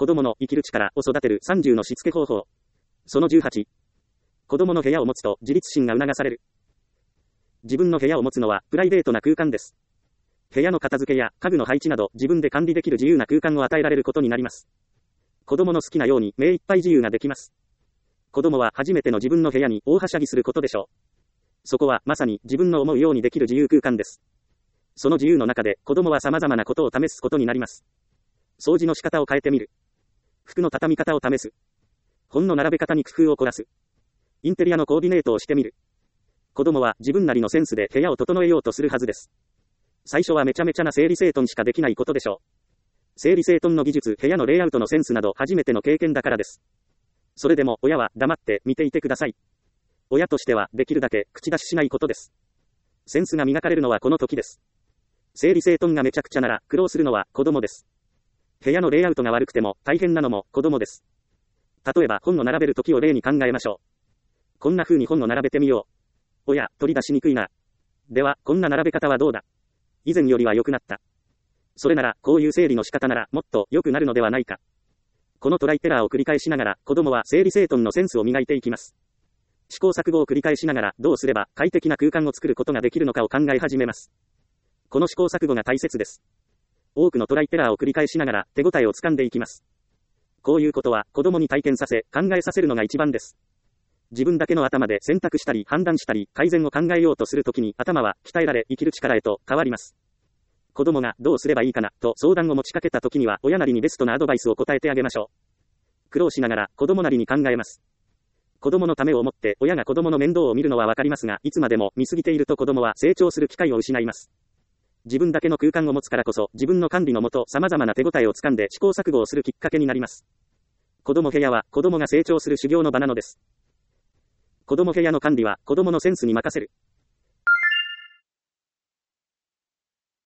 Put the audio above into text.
子供の生きる力を育てる30のしつけ方法。その18。子供の部屋を持つと自立心が促される。自分の部屋を持つのはプライベートな空間です。部屋の片付けや家具の配置など自分で管理できる自由な空間を与えられることになります。子供の好きなように目いっぱい自由ができます。子供は初めての自分の部屋に大はしゃぎすることでしょう。そこはまさに自分の思うようにできる自由空間です。その自由の中で子供は様々なことを試すことになります。掃除の仕方を変えてみる。服の畳み方を試す。本の並べ方に工夫を凝らす。インテリアのコーディネートをしてみる。子供は自分なりのセンスで部屋を整えようとするはずです。最初はめちゃめちゃな整理整頓しかできないことでしょう。整理整頓の技術、部屋のレイアウトのセンスなど初めての経験だからです。それでも親は黙って見ていてください。親としてはできるだけ口出ししないことです。センスが磨かれるのはこの時です。整理整頓がめちゃくちゃなら苦労するのは子供です。部屋のレイアウトが悪くても大変なのも子供です。例えば本を並べる時を例に考えましょう。こんな風に本を並べてみよう。おや、取り出しにくいな。では、こんな並べ方はどうだ。以前よりは良くなった。それなら、こういう整理の仕方ならもっと良くなるのではないか。このトライテラーを繰り返しながら、子供は整理整頓のセンスを磨いていきます。試行錯誤を繰り返しながら、どうすれば快適な空間を作ることができるのかを考え始めます。この試行錯誤が大切です。多くのトライテラーを繰り返しながら、手応えをつかんでいきます。こういうことは、子供に体験させ、考えさせるのが一番です。自分だけの頭で選択したり、判断したり、改善を考えようとするときに、頭は鍛えられ、生きる力へと変わります。子供がどうすればいいかな、と相談を持ちかけたときには、親なりにベストなアドバイスを答えてあげましょう。苦労しながら、子供なりに考えます。子供のためを思って、親が子供の面倒を見るのはわかりますが、いつまでも見過ぎていると子供は成長する機会を失います。自分だけの空間を持つからこそ、自分の管理のもと、様々な手応えをつかんで試行錯誤をするきっかけになります。子供部屋は、子供が成長する修行の場なのです。子供部屋の管理は、子供のセンスに任せる。